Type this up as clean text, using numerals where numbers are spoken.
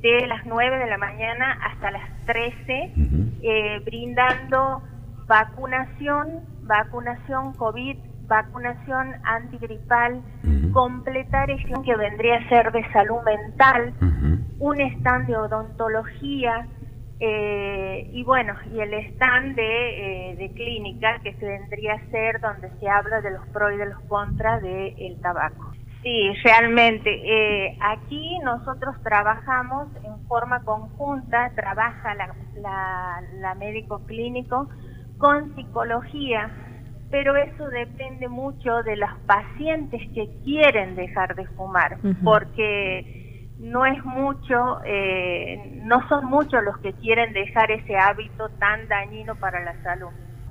de las 9 de la mañana hasta las 13, brindando vacunación COVID, vacunación antigripal, completar eso que vendría a ser de salud mental, un stand de odontología, y bueno, y el stand de clínica, que se vendría a ser donde se habla de los pros y de los contras del tabaco. Sí, realmente, aquí nosotros trabajamos en forma conjunta, trabaja la médico clínico con psicología, pero eso depende mucho de los pacientes que quieren dejar de fumar, porque no es mucho, no son muchos los que quieren dejar ese hábito tan dañino para la salud.